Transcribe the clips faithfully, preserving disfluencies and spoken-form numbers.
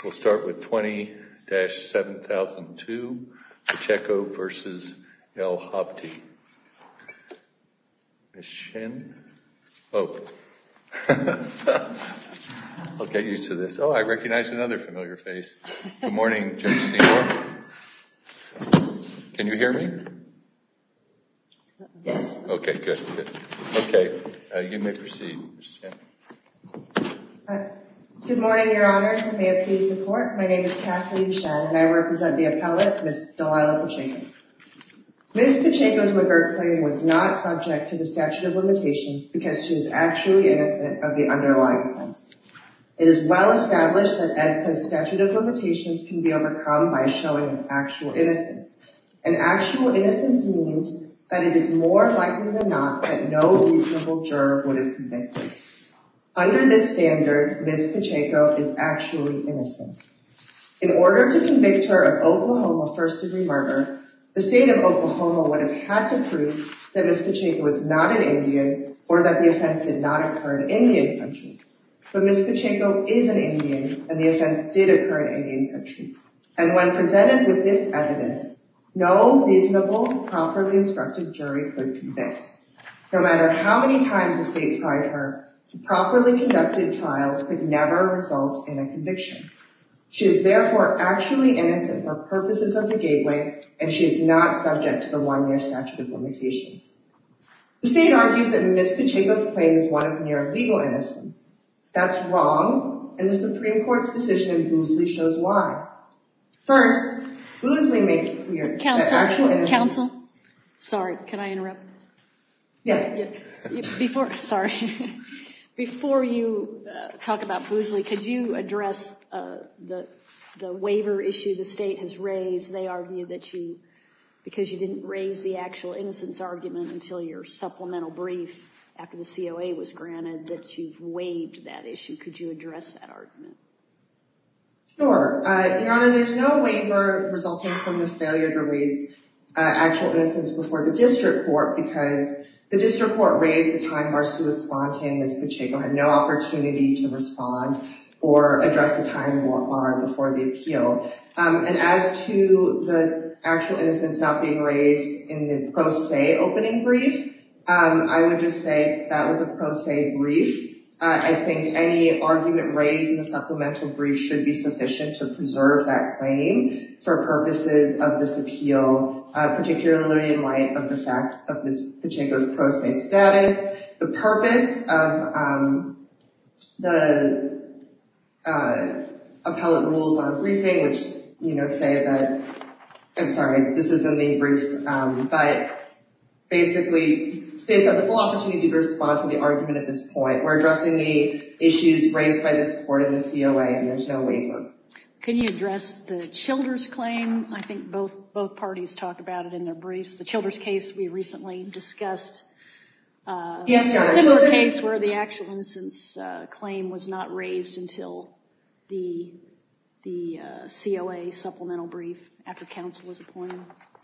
We'll start with twenty dash seven thousand two, Pacheco versus El Habti. Miz Shin? Oh. I'll get used to this. Oh, I recognize another familiar face. Good morning, Judge Seymour. Can you hear me? Yes. Okay, good, good. Okay, uh, you may proceed, Miz Shin. Uh, good morning, Your Honors, and may it please the Court. My name is Kathleen Shen, and I represent the appellate, Miz Delilah Pacheco. Miz Pacheco's McGirt claim was not subject to the statute of limitations because she is actually innocent of the underlying offense. It is well established that E D P A's statute of limitations can be overcome by showing of actual innocence. And actual innocence means that it is more likely than not that no reasonable juror would have convicted. Under this standard, Miz Pacheco is actually innocent. In order to convict her of Oklahoma first-degree murder, the state of Oklahoma would have had to prove that Miz Pacheco was not an Indian or that the offense did not occur in Indian country. But Miz Pacheco is an Indian, and the offense did occur in Indian country. And when presented with this evidence, no reasonable, properly instructed jury could convict. No matter how many times the state tried her, a properly conducted trial could never result in a conviction. She is therefore actually innocent for purposes of the gateway, and she is not subject to the one-year statute of limitations. The state argues that Miz Pacheco's claim is one of mere legal innocence. That's wrong, and the Supreme Court's decision in Boosley shows why. First, Boosley makes clear Counsel, that actual innocence... Counsel, sorry, can I interrupt? Yes. Before, sorry. Before you uh, talk about Boosley, could you address uh, the the waiver issue the state has raised? They argue that you, because you didn't raise the actual innocence argument until your supplemental brief after the C O A was granted, that you've waived that issue. Could you address that argument? Sure. Uh, Your Honor, there's no waiver resulting from the failure to raise uh, actual innocence before the district court because the district court raised the time bar sua sponte and Miz Pacheco had no opportunity to respond or address the time bar before the appeal. Um, and as to the actual innocence not being raised in the pro se opening brief, um, I would just say that was a pro se brief. Uh, I think any argument raised in the supplemental brief should be sufficient to preserve that claim for purposes of this appeal, uh, particularly in light of the fact of Miz Pacheco's pro se status. The purpose of um, the uh, appellate rules on briefing, which, you know, say that, I'm sorry, this is in the briefs, um, but basically states have the full opportunity to respond to the argument at this point. We're addressing the issues raised by this court in the C O A, and there's no waiver. Can you address the Childers claim? I think both both parties talk about it in their briefs. The Childers case we recently discussed. Uh, yes, Your Honor. A similar Childers case where the actual innocence uh, claim was not raised until the the uh, C O A supplemental brief after counsel was appointed.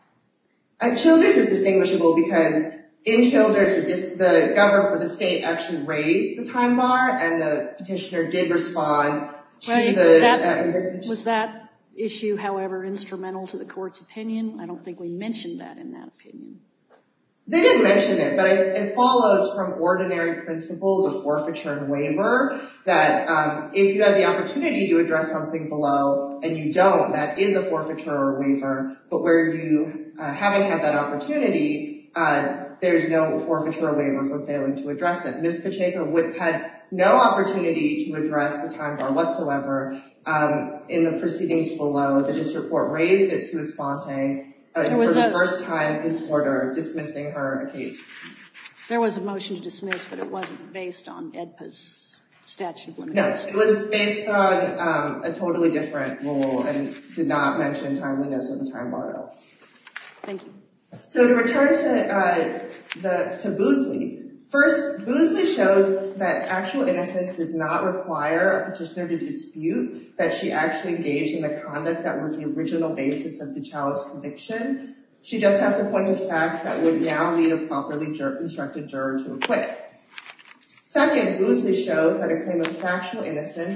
Uh, Childers is distinguishable because in Childers, the, dis- the government, the state actually raised the time bar, and the petitioner did respond to right. the that, uh, was that issue, however, instrumental to the court's opinion? I don't think we mentioned that in that opinion. They didn't mention it, but it, it follows from ordinary principles of forfeiture and waiver that um, if you have the opportunity to address something below and you don't, that is a forfeiture or waiver. But where you uh, haven't had that opportunity, uh, there's no forfeiture or waiver for failing to address it. Miz Pacheco would have had no opportunity to address the time bar whatsoever um, in the proceedings below. The district court raised it sua sponte. Uh, for the a, first time in order dismissing her case. There was a motion to dismiss, but it wasn't based on E D P A's statute of limitations. No, it was based on um, a totally different rule and did not mention timeliness of the time bar at all. Thank you. So to return to uh, the to Boosley, first, Boosley shows that actual innocence does not require a petitioner to dispute that she actually engaged in the conduct that was the original basis of the child's conviction. She just has to point to facts that would now lead a properly jur- instructed juror to acquit. Second, Boosley shows that a claim of factual innocence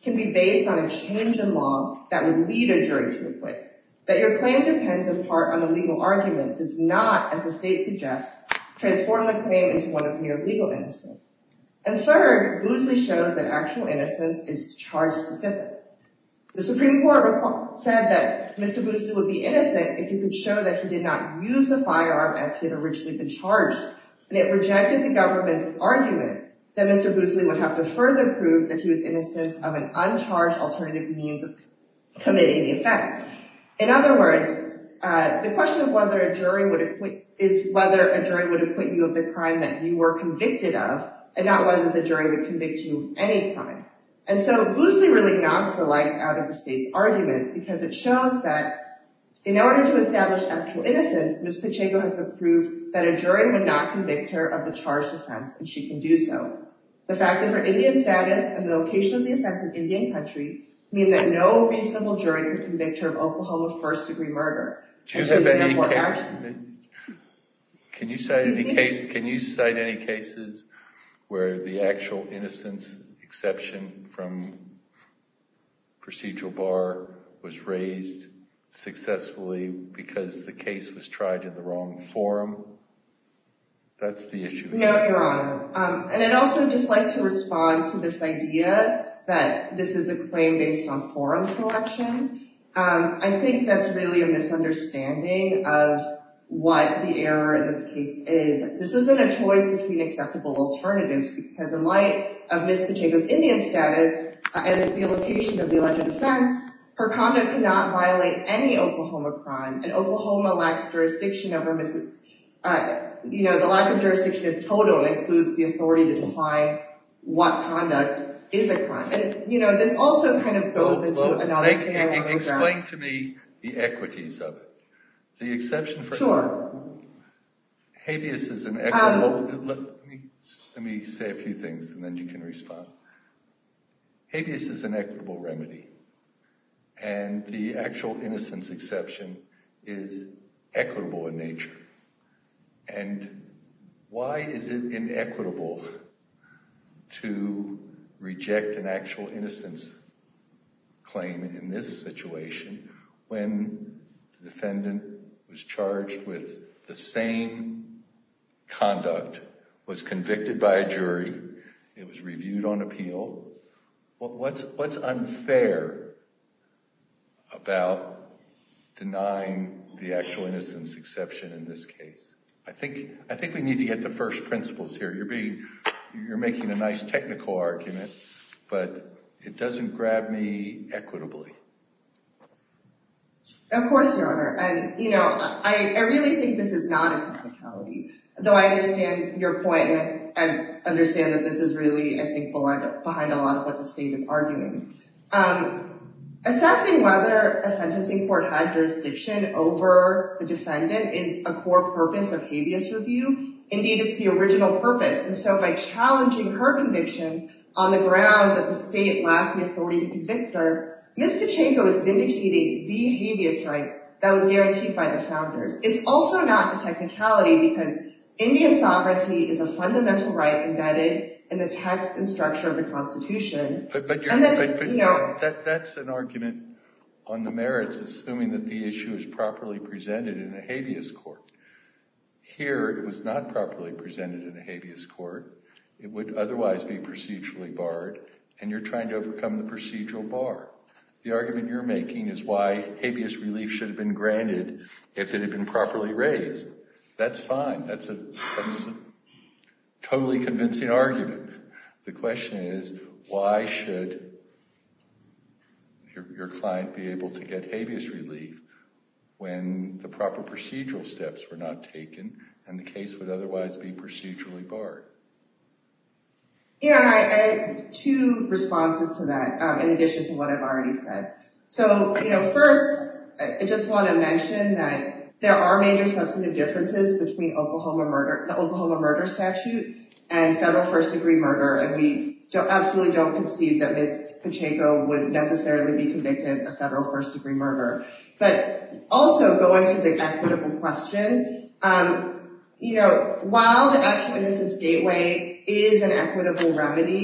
can be based on a change in law that would lead a jury to acquit. That your claim depends in part on a legal argument does not, as the state suggests, transform the claim into one of mere legal innocence. And third, Boozley shows that actual innocence is charge-specific. The Supreme Court said that Mister Boozley would be innocent if he could show that he did not use the firearm as he had originally been charged, and it rejected the government's argument that Mister Boozley would have to further prove that he was innocent of an uncharged alternative means of committing the offense. In other words, uh, the question of whether a jury would acquit is whether a jury would acquit you of the crime that you were convicted of, and not whether the jury would convict you of any crime. And so Boozley really knocks the lights out of the state's arguments because it shows that in order to establish actual innocence, Miz Pacheco has to prove that a jury would not convict her of the charged offense, and she can do so. The fact of her Indian status and the location of the offense in Indian country mean that no reasonable jury could convict her of Oklahoma first-degree murder. Do you have any case, can you cite any case, can you cite any cases where the actual innocence exception from procedural bar was raised successfully because the case was tried in the wrong forum? That's the issue. No, Your Honor. Um, and I'd also just like to respond to this idea that this is a claim based on forum selection. Um, I think that's really a misunderstanding of what the error in this case is. This isn't a choice between acceptable alternatives because in light of Miz Pacheco's Indian status uh, and the location of the alleged offense, her conduct cannot violate any Oklahoma crime, and Oklahoma lacks jurisdiction over Miz Uh, you know, the lack of jurisdiction is total and includes the authority to define what conduct is a crime. And, you know, this also kind of goes well, into well, another make, thing I want to Explain to me the equities of it. The exception for... Sure. Habeas is an equitable... Um, let, me, let me say a few things and then you can respond. Habeas is an equitable remedy. And the actual innocence exception is equitable in nature. And why is it inequitable to reject an actual innocence claim in this situation when the defendant was charged with the same conduct, was convicted by a jury, it was reviewed on appeal? What's, what's unfair about denying the actual innocence exception in this case? I think I think we need to get the first principles here. You're being you're making a nice technical argument, but it doesn't grab me equitably. Of course, Your Honor. And, you know, I, I really think this is not a technicality. Though I understand your point, and I, I understand that this is really, I think, behind a lot of what the state is arguing. Um, Assessing whether a sentencing court had jurisdiction over the defendant is a core purpose of habeas review. Indeed, it's the original purpose. And so by challenging her conviction on the ground that the state lacked the authority to convict her, Miz Pacheco is vindicating the habeas right that was guaranteed by the founders. It's also not a technicality because Indian sovereignty is a fundamental right embedded in the text and structure of the Constitution. But, but, you're, and then, but, but you know, that, that's an argument on the merits, assuming that the issue is properly presented in a habeas court. Here, it was not properly presented in a habeas court. It would otherwise be procedurally barred, and you're trying to overcome the procedural bar. The argument you're making is why habeas relief should have been granted if it had been properly raised. That's fine. That's a, that's a totally convincing argument. The question is, why should your, your client be able to get habeas relief when the proper procedural steps were not taken and the case would otherwise be procedurally barred? Yeah, I, I have two responses to that, um, in addition to what I've already said. So, you know, first, I just want to mention that there are major substantive differences between Oklahoma murder, the Oklahoma murder statute and federal first-degree murder, and we don't, absolutely don't concede that Miz Pacheco would necessarily be convicted of federal first-degree murder. But also going to the equitable question, um, you know, while the actual innocence gateway is an equitable remedy,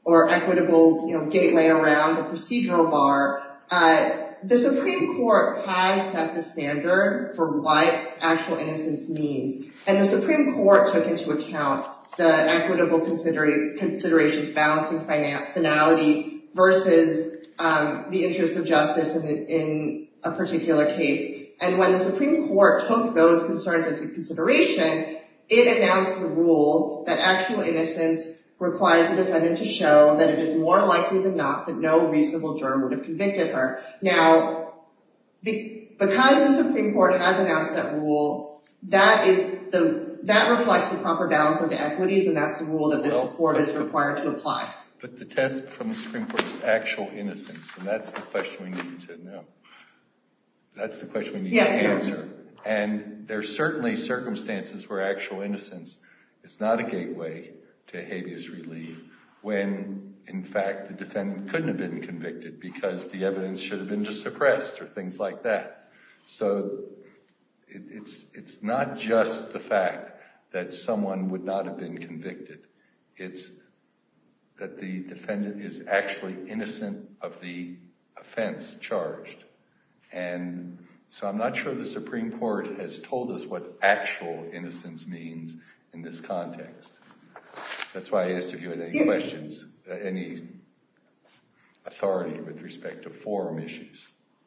or equitable, you know, gateway around the procedural bar, uh, the Supreme Court has set the standard for what actual innocence means. And the Supreme Court took into account the equitable considera- considerations balancing finality versus um, the interest of justice in, the, in a particular case. And when the Supreme Court took those concerns into consideration, it announced the rule that actual innocence requires the defendant to show that it is more likely than not that no reasonable juror would have convicted her. Now, be, because the Supreme Court has announced that rule, that is the that reflects the proper balance of the equities, and that's the rule that this well, court is required to apply. But the test from the Supreme Court is actual innocence, and that's the question we need to know. That's the question we need yes, to sir. answer. And there's certainly circumstances where actual innocence is not a gateway to habeas relief when, in fact, the defendant couldn't have been convicted because the evidence should have been just suppressed or things like that. So it, it's it's not just the fact that someone would not have been convicted. It's that the defendant is actually innocent of the offense charged. And so I'm not sure the Supreme Court has told us what actual innocence means in this context. That's why I asked if you had any questions, uh, any authority with respect to forum issues.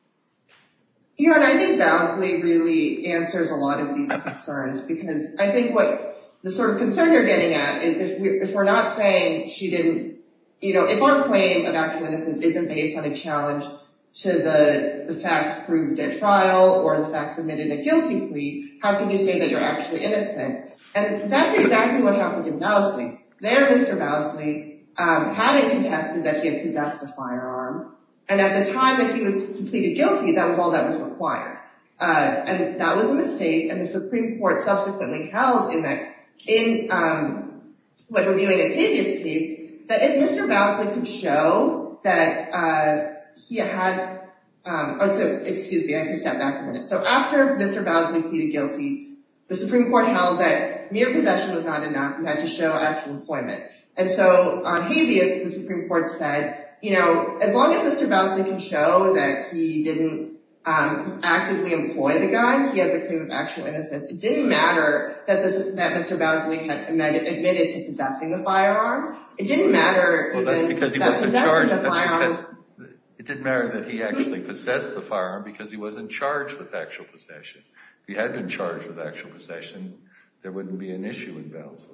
Your Honor, I think Bowsley really answers a lot of these concerns because I think what the sort of concern you're getting at is if, we, if we're not saying she didn't, you know, if our claim of actual innocence isn't based on a challenge to the, the facts proved at trial or the facts admitted in a guilty plea, how can you say that you're actually innocent? And that's exactly what happened in Bowsley. There, Mister Bowsley um, hadn't contested that he had possessed a firearm. And at the time that he was completed guilty, that was all that was required. Uh, and that was a mistake. And the Supreme Court subsequently held in that, in um, when reviewing his habeas case, that if Mister Bowsley could show that uh, he had, um, oh, so, excuse me, I have to step back a minute. So after Mister Bowsley pleaded guilty, the Supreme Court held that mere possession was not enough. You had to show actual employment. And so on habeas, the Supreme Court said, you know, as long as Mister Bowsley can show that he didn't um, actively employ the gun, he has a claim of actual innocence. It didn't matter that this, that Mister Bowsley had admitted, admitted to possessing the firearm. It didn't matter well, even that's because he that wasn't possessing charged. the That's firearm. because it didn't matter that he actually possessed the firearm because he wasn't charged with actual possession. If he had been charged with actual possession, there wouldn't be an issue in Bowsley.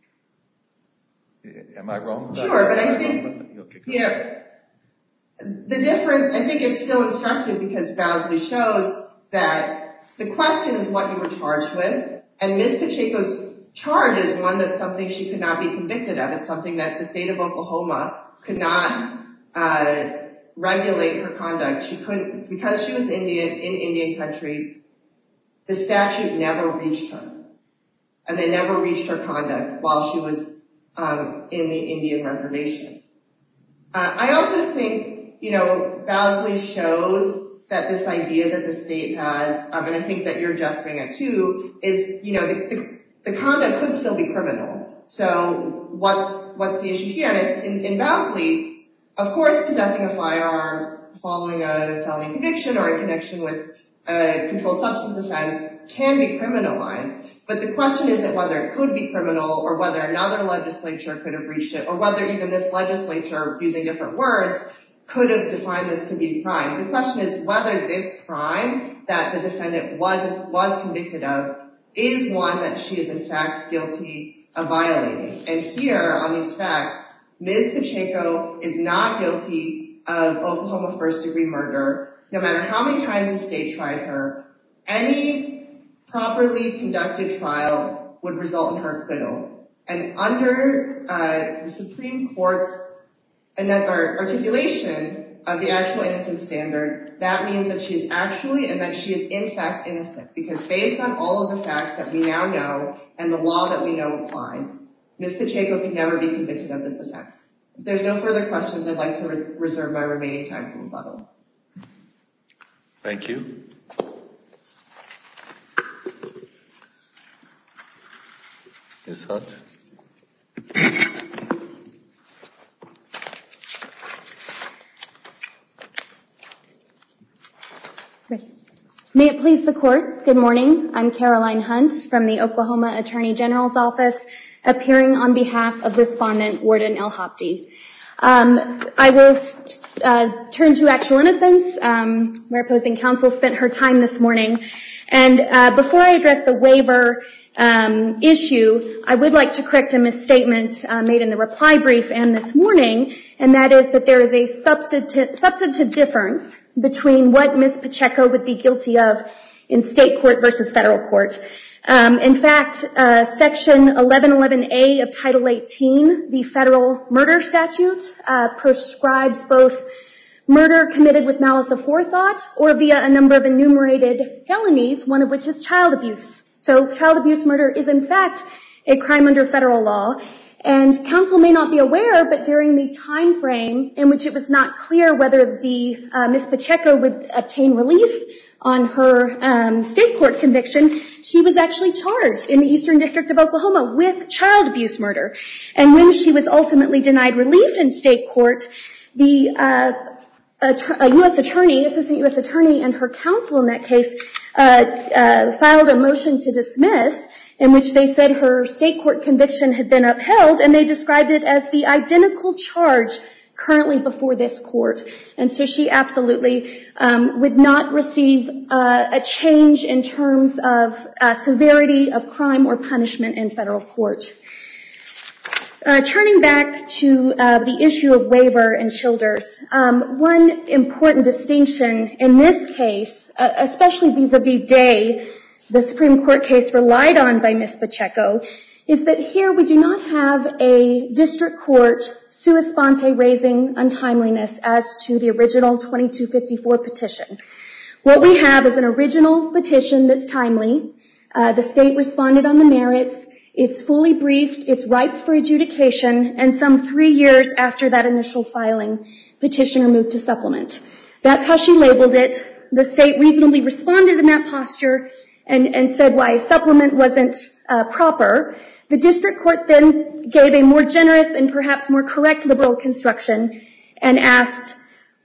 Am I wrong? Sure, but I think, okay, yeah, the difference, I think it's still instructive because Bowsley shows that the question is what you were charged with, and Miz Pacheco's charge is one that's something she could not be convicted of. It's something that the state of Oklahoma could not uh, regulate her conduct. She couldn't, because she was Indian, in Indian country, the statute never reached her. And they never reached her conduct while she was um, in the Indian reservation. Uh, I also think, you know, Bowsley shows that this idea that the state has, um, and I think that you're gesturing at too, is, you know, the, the, the conduct could still be criminal. So what's what's the issue here? And in, in Bowsley, of course, possessing a firearm following a felony conviction or in connection with a controlled substance offense can be criminalized. But the question isn't whether it could be criminal or whether another legislature could have reached it or whether even this legislature, using different words, could have defined this to be a crime. The question is whether this crime that the defendant was was convicted of is one that she is in fact guilty of violating. And here, on these facts, Miz Pacheco is not guilty of Oklahoma first-degree murder. No matter how many times the state tried her, any properly conducted trial would result in her acquittal. And under uh, the Supreme Court's articulation of the actual innocence standard, that means that she is actually and that she is in fact innocent. Because based on all of the facts that we now know and the law that we know applies, Miz Pacheco can never be convicted of this offense. If there's no further questions, I'd like to re- reserve my remaining time for rebuttal. Thank you. Miz Hunt. May it please the Court, good morning. I'm Caroline Hunt from the Oklahoma Attorney General's Office, appearing on behalf of Respondent Warden El-Habdi. Um, I will uh, turn to actual innocence, um, where opposing counsel spent her time this morning. And uh, before I address the waiver um, issue, I would like to correct a misstatement uh, made in the reply brief and this morning, and that is that there is a substantive, substantive difference between what Miz Pacheco would be guilty of in state court versus federal court. Um, in fact, uh, Section eleven eleven A of Title eighteen, the federal murder statute, uh, prescribes both murder committed with malice aforethought or via a number of enumerated felonies, one of which is child abuse. So child abuse murder is in fact a crime under federal law. And counsel may not be aware, but during the time frame in which it was not clear whether the uh, Miz Pacheco would obtain relief on her um, state court conviction, she was actually charged in the Eastern District of Oklahoma with child abuse murder. And when she was ultimately denied relief in state court, the uh, a U S attorney, assistant U S attorney, and her counsel in that case uh, uh, filed a motion to dismiss, in which they said her state court conviction had been upheld, and they described it as the identical charge currently before this court. And so she absolutely um, would not receive uh, a change in terms of uh, severity of crime or punishment in federal court. Uh, turning back to uh, the issue of waiver and Childers, um, one important distinction in this case, uh, especially vis-a-vis Day, the Supreme Court case relied on by Miz Pacheco, is that here we do not have a district court sua sponte raising untimeliness as to the original twenty-two fifty-four petition. What we have is an original petition that's timely. Uh, the state responded on the merits. It's fully briefed. It's ripe for adjudication. And some three years after that initial filing, petitioner moved to supplement. That's how she labeled it. The state reasonably responded in that posture and, and said why supplement wasn't uh, proper. The district court then gave a more generous and perhaps more correct liberal construction and asked,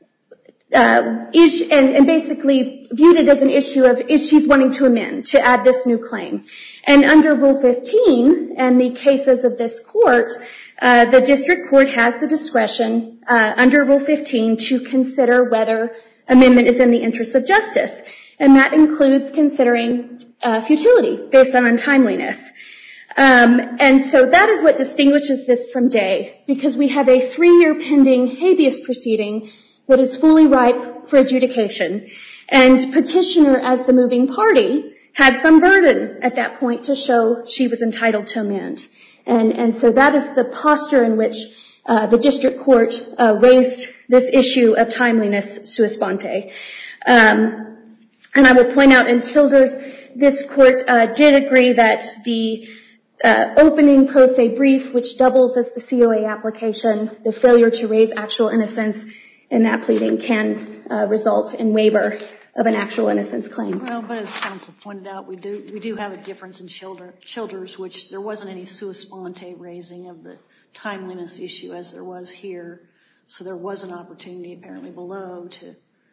uh, is, and, and basically viewed it as an issue of is she's wanting to amend, to add this new claim. And under Rule fifteen and the cases of this court, uh, the district court has the discretion uh, under Rule fifteen to consider whether amendment is in the interest of justice. And that includes considering uh, futility based on untimeliness. Um, and so that is what distinguishes this from Day, because we have a three-year pending habeas proceeding that is fully ripe for adjudication. And petitioner, as the moving party, had some burden at that point to show she was entitled to amend. And, and so that is the posture in which uh, the district court uh, raised this issue of timeliness sua sponte. Um, and I will point out in Childers, this court uh, did agree that the uh, opening pro se brief, which doubles as the C O A application, the failure to raise actual innocence in that pleading can uh, result in waiver of an actual innocence claim. Well, but as counsel pointed out, we do we do have a difference in Childers, which there wasn't any sua sponte raising of the timeliness issue as there was here. So there was an opportunity apparently below to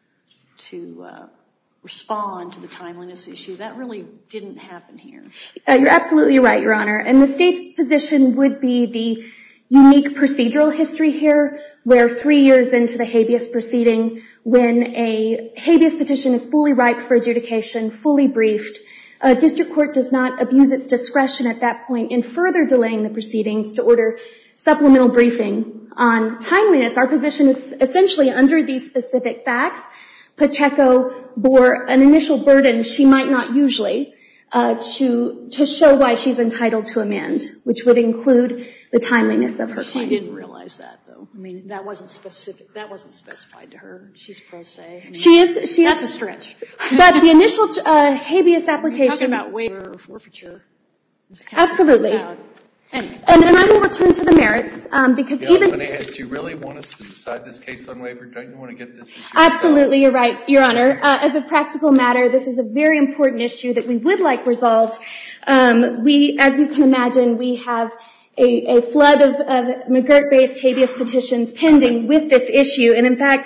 to uh, respond to the timeliness issue. That really didn't happen here. Uh, you're absolutely right, Your Honor. And the state's position would be the unique procedural history here, where three years into the habeas proceeding, when a habeas petition is fully ripe for adjudication, fully briefed, a district court does not abuse its discretion at that point in further delaying the proceedings to order supplemental briefing on timeliness. Our position is essentially under these specific facts. Pacheco bore an initial burden she might not usually uh, to to show why she's entitled to amend, which would include the timeliness of her she claim. She didn't realize that, though. I mean, that wasn't specific. That wasn't specified to her. She's pro se. I mean, she is. She that's is, a stretch. But the initial uh, habeas application. You're talking about waiver or forfeiture. Absolutely. Anyway. And, and I will return to the merits um, because yeah, even. Let me ask, do you really want us to decide this case on waiver? Don't you want to get this issue? Absolutely, you're right, Your Honor. Uh, as a practical matter, this is a very important issue that we would like resolved. Um, we, as you can imagine, we have a, a flood of, of McGirt-based habeas petitions pending with this issue, and in fact,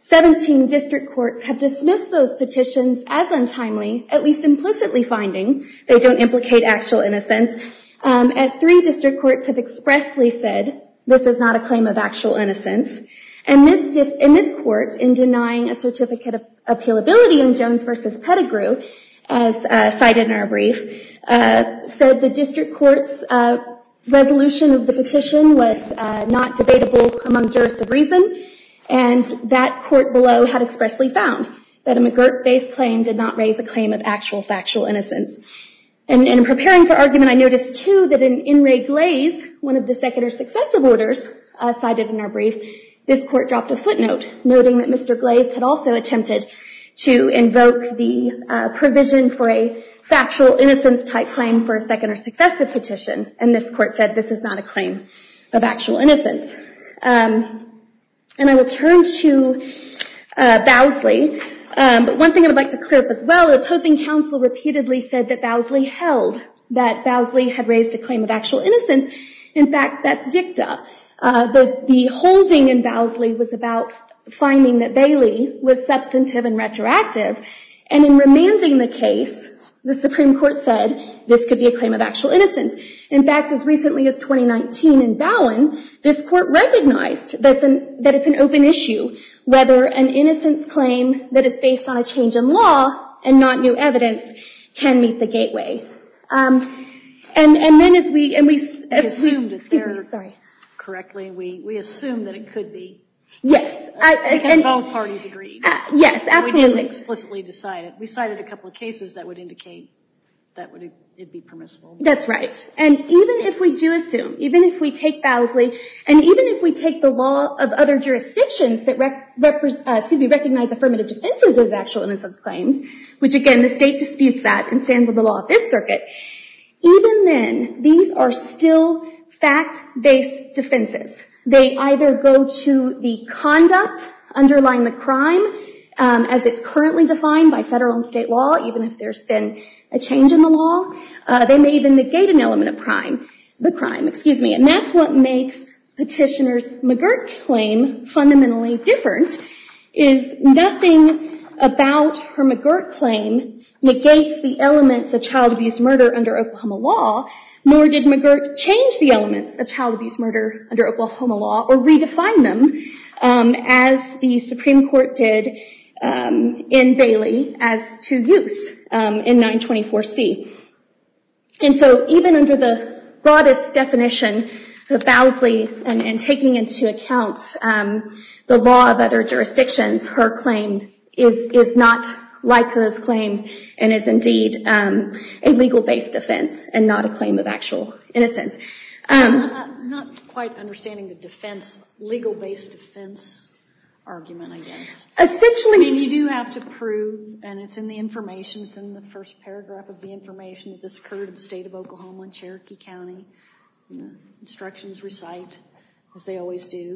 seventeen district courts have dismissed those petitions as untimely, at least implicitly finding they don't implicate actual innocence. Um, and three district courts have expressly said this is not a claim of actual innocence. And this just, in this court, in denying a certificate of appealability in Jones versus Pettigrew, as uh, cited in our brief, uh, said the district court's uh, resolution of the petition was uh, not debatable among jurists of reason, and that court below had expressly found that a McGirt-based claim did not raise a claim of actual factual innocence. And, and in preparing for argument, I noticed, too, that in In re Glaze, one of the second or successive orders uh, cited in our brief, this court dropped a footnote, noting that Mister Glaze had also attempted to invoke the uh, provision for a factual innocence-type claim for a second or successive petition, and this court said this is not a claim of actual innocence. Um, and I will turn to uh, Bowsley. Um, but one thing I would like to clear up as well, the opposing counsel repeatedly said that Bowsley held that Bowsley had raised a claim of actual innocence. In fact, that's dicta. Uh, the, the holding in Bowsley was about finding that Bailey was substantive and retroactive, and in remanding the case, the Supreme Court said this could be a claim of actual innocence. In fact, as recently as twenty nineteen in Bowen, this court recognized that's an, that it's an open issue whether an innocence claim that is based on a change in law and not new evidence can meet the gateway. Um, and, and then as we, and we, as we, assumed excuse me, sorry. Correctly, we, we assumed that it could be. Yes. I, because and, both parties agreed. Uh, yes, absolutely. We didn't explicitly decide it. We cited a couple of cases that would indicate that would it'd be permissible. That's right. And even if we do assume, even if we take Bowsley, and even if we take the law of other jurisdictions that rec, rep, uh, excuse me, recognize affirmative defenses as actual innocence claims, which again the state disputes that and stands on the law of this circuit, even then these are still fact-based defenses. They either go to the conduct underlying the crime um, as it's currently defined by federal and state law, even if there's been a change in the law. Uh, they may even negate an element of crime, the crime, excuse me. And that's what makes petitioner's McGirt claim fundamentally different, is nothing about her McGirt claim negates the elements of child abuse murder under Oklahoma law, nor did McGirt change the elements of child abuse murder under Oklahoma law or redefine them um, as the Supreme Court did um, in Bailey as to use um, in nine twenty-four C. And so even under the broadest definition of Bowsley and, and taking into account um, the law of other jurisdictions, her claim is, is not like those claims and is indeed um, a legal-based offense and not a claim of actual innocence. Um, I'm not quite understanding the defense, legal-based defense argument, I guess. Essentially, I mean, you do have to prove, and it's in the information, it's in the first paragraph of the information, that this occurred in the state of Oklahoma and Cherokee County. And the instructions recite, as they always do,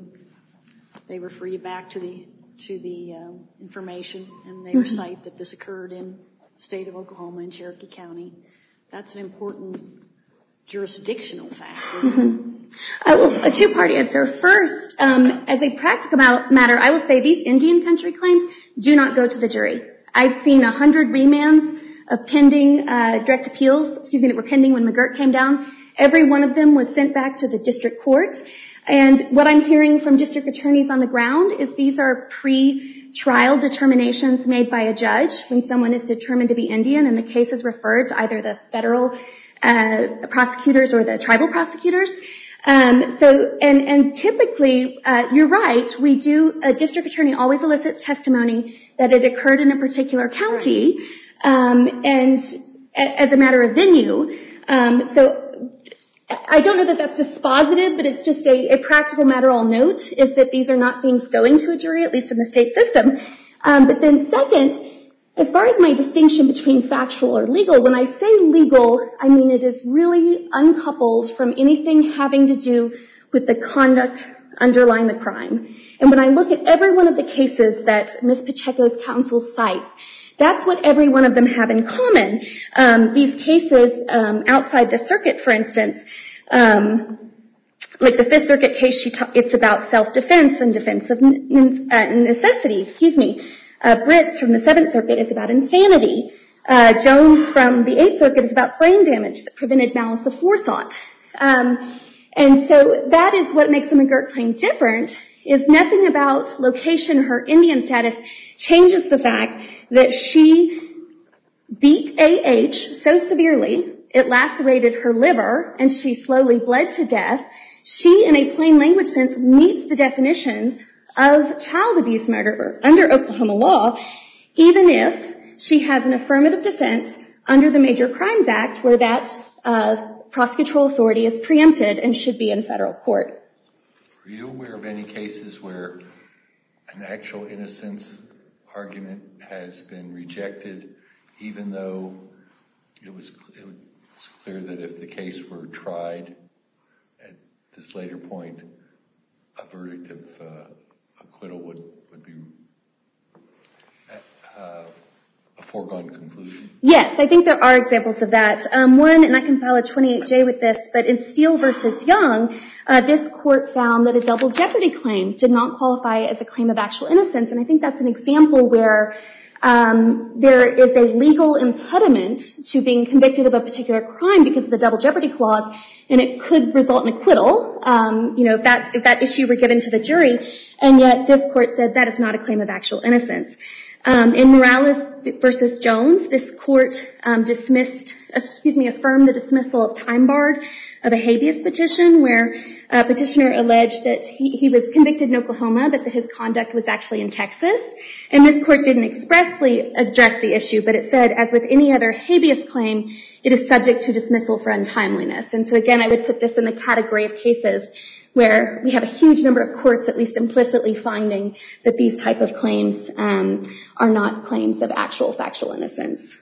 they refer you back to the to the um, information, and they recite that this occurred in the state of Oklahoma and Cherokee County. That's an important jurisdictional fact, isn't it? Uh, well, a two-part answer. First, um, as a practical matter, I will say these Indian country claims do not go to the jury. I've seen a hundred remands of pending uh, direct appeals, excuse me, that were pending when McGirt came down. Every one of them was sent back to the district court. And what I'm hearing from district attorneys on the ground is these are pre-trial determinations made by a judge when someone is determined to be Indian and the case is referred to either the federal uh, prosecutors or the tribal prosecutors. Um, so, and, and typically, uh, you're right, we do, a district attorney always elicits testimony that it occurred in a particular county, um, and a, as a matter of venue. Um, so, I don't know that that's dispositive, but it's just a, a practical matter I'll note is that these are not things going to a jury, at least in the state system. Um, but then second, as far as my distinction between factual or legal, when I say legal, I mean it is really uncoupled from anything having to do with the conduct underlying the crime. And when I look at every one of the cases that Miz Pacheco's counsel cites, that's what every one of them have in common. Um, these cases um, outside the circuit, for instance, um, like the Fifth Circuit case, she ta- it's about self-defense and defense of n- uh, necessity, excuse me. Uh, Brits from the Seventh Circuit is about insanity. Uh, Jones from the Eighth Circuit is about brain damage that prevented malice aforethought. Um, and so that is what makes the McGirt claim different, is nothing about location, her Indian status, changes the fact that she beat A H so severely, it lacerated her liver, and she slowly bled to death. She, in a plain language sense, meets the definitions of child abuse murder under Oklahoma law, even if she has an affirmative defense under the Major Crimes Act, where that uh, prosecutorial authority is preempted and should be in federal court. Are you aware of any cases where an actual innocence argument has been rejected, even though it was, it was clear that if the case were tried at this later point, a verdict of uh, acquittal would, would be uh, a foregone conclusion? Yes, I think there are examples of that. Um, one, and I can file a twenty-eight J with this, but in Steele versus Young, uh, this court found that a double jeopardy claim did not qualify as a claim of actual innocence, and I think that's an example where um, there is a legal impediment to being convicted of a particular crime because of the double jeopardy clause, and it could result in acquittal, um, you know, if that, if that issue were given to the jury, and yet this court said that is not a claim of actual innocence. Um, in Morales versus Jones, this court um, dismissed, excuse me, affirmed the dismissal of time barred of a habeas petition where a petitioner alleged that he, he was convicted in Oklahoma, but that his conduct was actually in Texas. And this court didn't expressly address the issue, but it said, as with any other habeas claim, it is subject to dismissal for untimeliness. And so again, I would put this in the category of cases where we have a huge number of courts at least implicitly finding that these type of claims um, are not claims of actual factual innocence.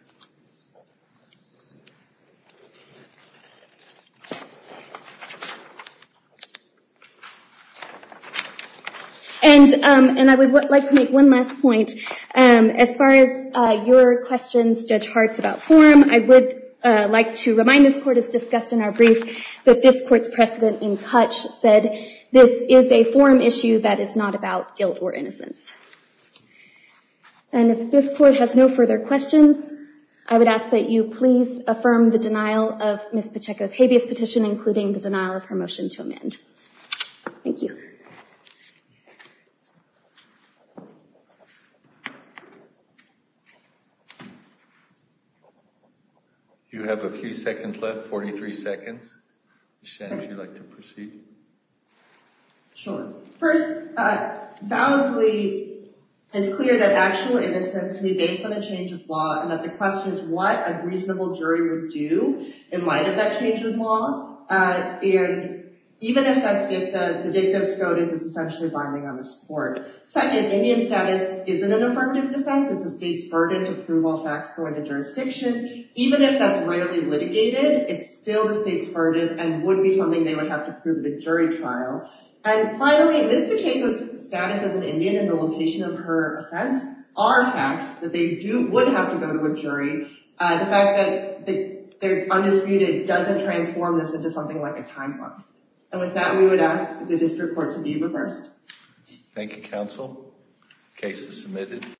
And um, and I would w- like to make one last point. Um, as far as uh, your questions, Judge Hart's, about forum, I would uh, like to remind this court, as discussed in our brief, that this court's precedent in Kutch said this is a forum issue that is not about guilt or innocence. And if this court has no further questions, I would ask that you please affirm the denial of Miz Pacheco's habeas petition, including the denial of her motion to amend. Thank you. You have a few seconds left, forty-three seconds. Miz Shannon, would you like to proceed? Sure. First, uh, Bowsley is clear that actual innocence can be based on a change of law, and that the question is what a reasonable jury would do in light of that change of law. Uh, and even if that's dicta, the dicta of SCOTUS is essentially binding on this court. Second, Indian status isn't an affirmative defense. It's a state's burden to prove all facts going to jurisdiction. Even if that's rarely litigated, it's still the state's burden and would be something they would have to prove at a jury trial. And finally, Miz Pacheco's status as an Indian and the location of her offense are facts that they do would have to go to a jury. Uh, the fact that the, they're undisputed doesn't transform this into something like a time bomb. And with that, we would ask the district court to be reversed. Thank you, counsel. Case is submitted.